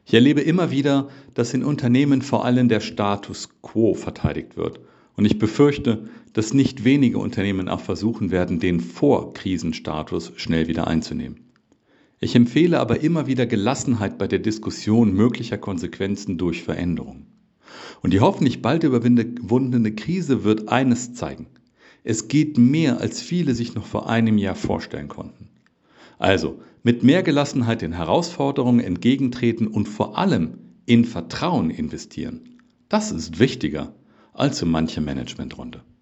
Ich erlebe immer wieder, dass in Unternehmen vor allem der Status quo verteidigt wird. Und ich befürchte, dass nicht wenige Unternehmen auch versuchen werden, den Vor-Krisenstatus schnell wieder einzunehmen. Ich empfehle aber immer wieder Gelassenheit bei der Diskussion möglicher Konsequenzen durch Veränderungen. Und die hoffentlich bald überwundene Krise wird eines zeigen. Es geht mehr, als viele sich noch vor einem Jahr vorstellen konnten. Also, mit mehr Gelassenheit den Herausforderungen entgegentreten und vor allem in Vertrauen investieren. Das ist wichtiger als so manche Managementrunde.